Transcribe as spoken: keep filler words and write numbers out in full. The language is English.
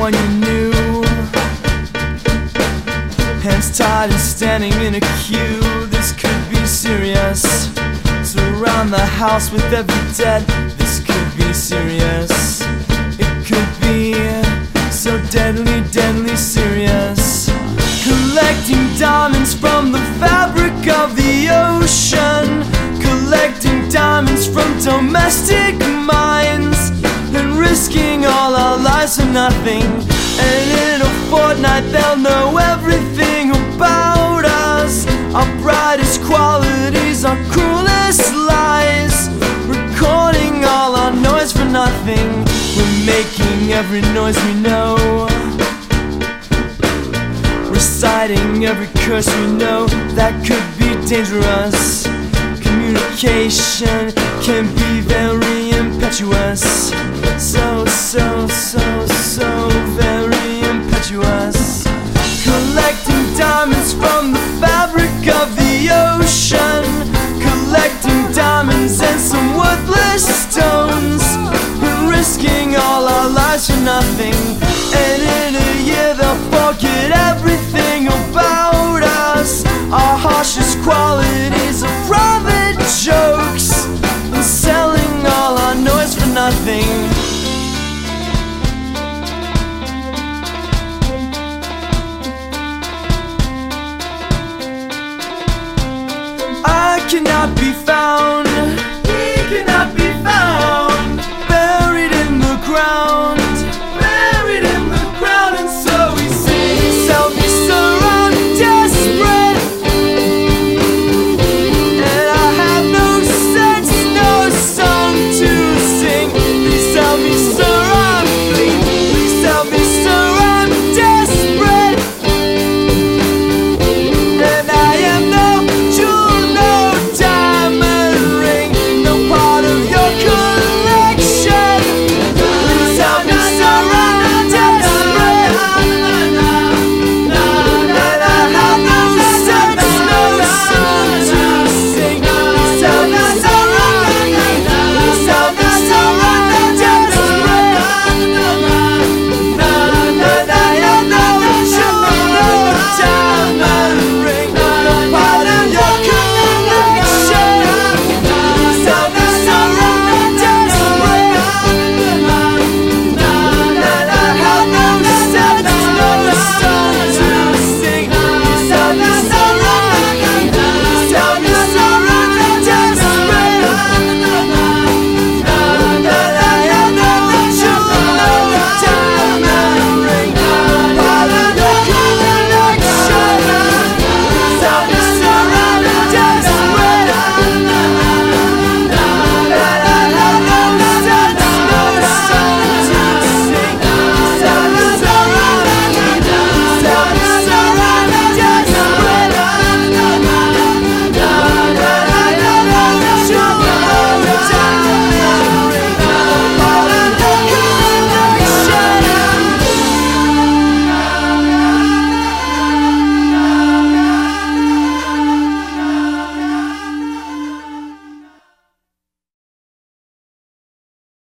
everyone you knew. Hands tied and standing in a queue. This could be serious. Surround the house with every dead. This could be serious. It could be so deadly, deadly serious. Collecting diamonds from the fabric of the ocean. Collecting diamonds from domestic mines. And risking all our lives for nothing. And in a fortnight they'll know everything about us. Our brightest qualities, our cruelest lies. Recording all our noise for nothing. We're making every noise we know. Reciting every curse we know that could be dangerous. Communication can be very impetuous. So, so, so, so very impetuous. Collecting diamonds from the fabric of the ocean. Collecting diamonds and some worthless stones. And risking all our lives for nothing. And in a year they'll forget everything about us. Our harshest qualities are private jokes. And selling all our noise for nothing.